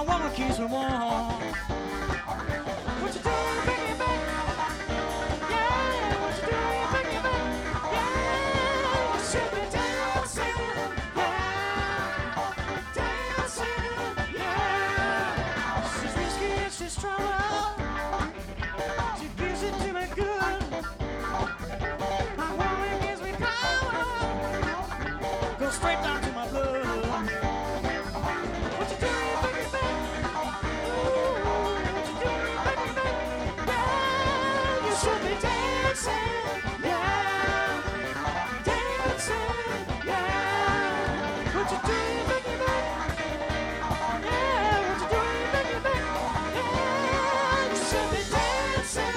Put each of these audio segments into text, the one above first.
My woman keeps me warm. What you doing, bring it back? Yeah, what you doing, bring it back? Yeah, you should be dancing. Yeah, dancing. Yeah, she's risky and she's strong. She gives it to me good. My woman gives me power. Go straight down to my blood. What you doing, bring it back? Ooh, what you doing, bring it back? Yeah, you should be dancing. Yeah, dancing. Yeah, what you doing, bring it back? Yeah, what you doing, bring it back? Yeah, you should be dancing.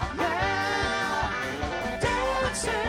Yeah, dancing.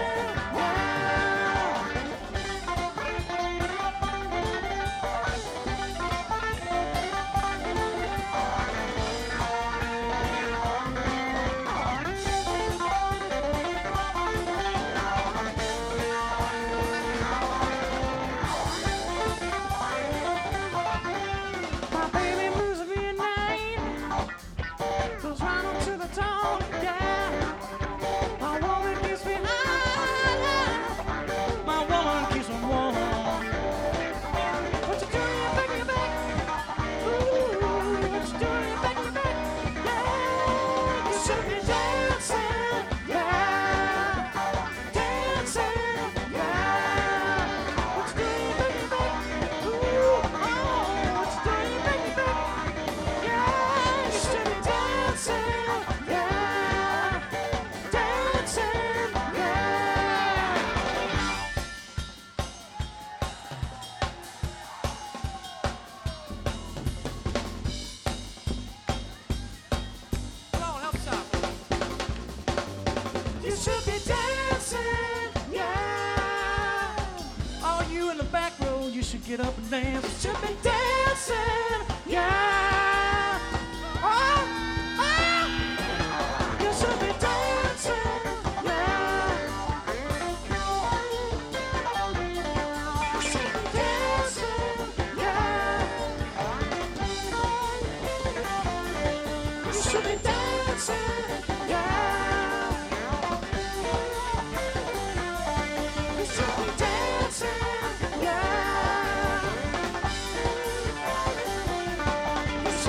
My baby moves me at night, goes right on to the dawn, yeah. My woman keeps me high, my woman keeps me warm. What you doing, bring it back? Ooh, what you doing, bring it back? Yeah, you should be dancing, yeah, dancing, yeah. What you doing, bring it back? Ooh, oh, what you doing, bring it back? Yeah, you should be dancing, yeah, dancing, yeah. Come on, help us out. You should be dancing, yeah. All you in the back row, you should get up and dance. You should be dancing, yeah. Oh, oh. You should be dancing, yeah. You should be dancing, yeah. You should be dancing, yeah. You should be dancing, yeah. You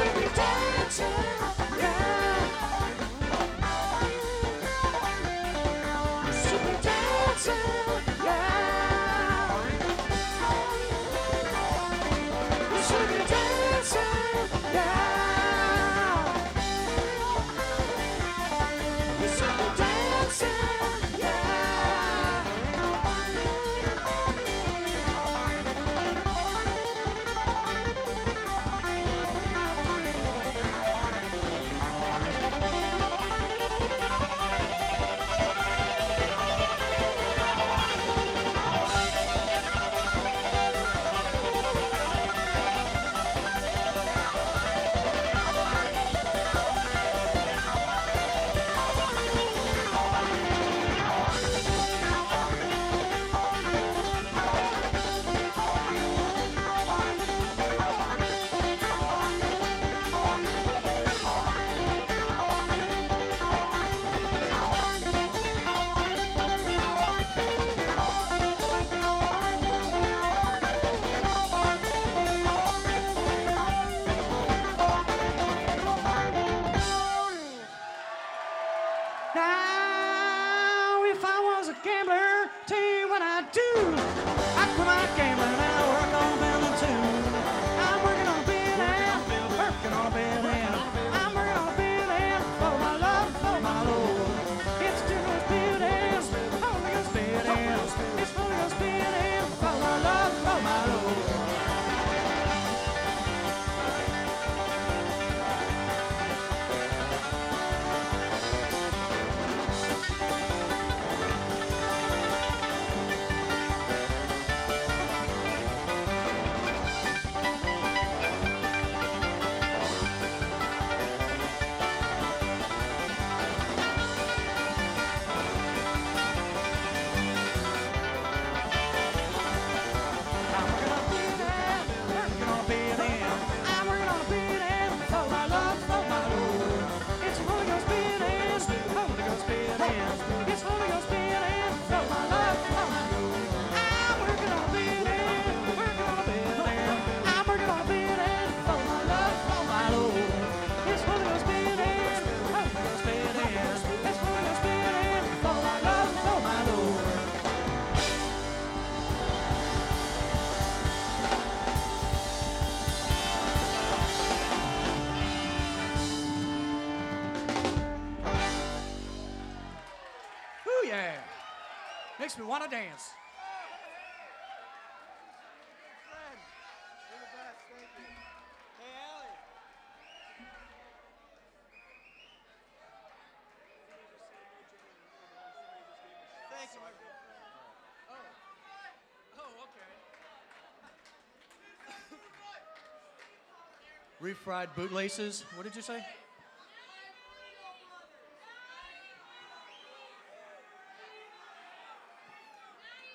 yeah. Makes me want to dance. Friend, you're the best. Thank you. Hey, Allie. Thank you, my good friend. Oh, okay. Refried bootlaces. What did you say?